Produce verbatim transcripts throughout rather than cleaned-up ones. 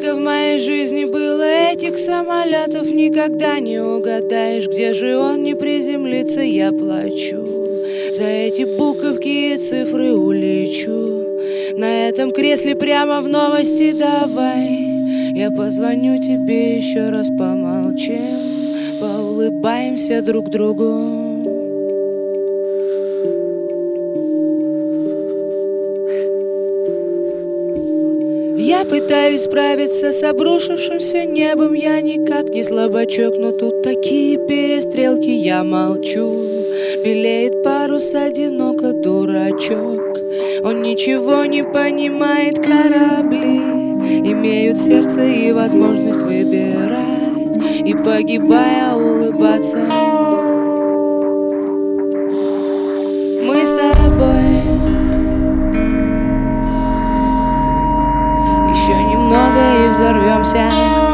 Сколько в моей жизни было этих самолетов, никогда не угадаешь, где же он не приземлится. Я плачу за эти буковки и цифры, улечу на этом кресле прямо в новости. Давай я позвоню тебе еще раз, помолчим, поулыбаемся друг другу. Я пытаюсь справиться с обрушившимся небом. Я никак не слабачок, но тут такие перестрелки. Я молчу, белеет парус, одиноко дурачок. Он ничего не понимает, корабли имеют сердце и возможность выбирать, и погибая улыбаться. Мы с тобой еще немного и взорвемся.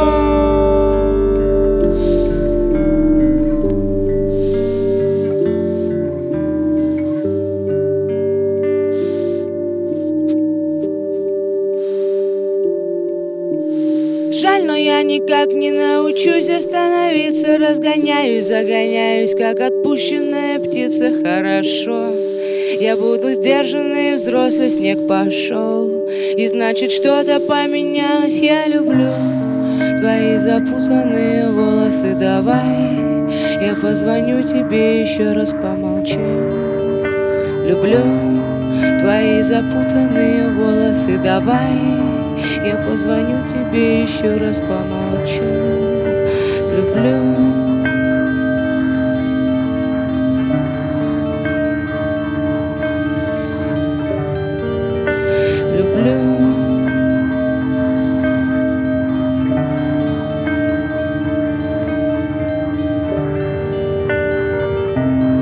Жаль, но я никак не научусь остановиться. Разгоняюсь, загоняюсь, как отпущенная птица. Хорошо, я буду сдержанный, взрослый, снег пошел, и значит что-то поменялось. Я люблю твои запутанные волосы. Давай я позвоню тебе еще раз, помолчим. Люблю твои запутанные волосы. Давай я позвоню тебе еще раз, помолчим. Люблю. Люблю.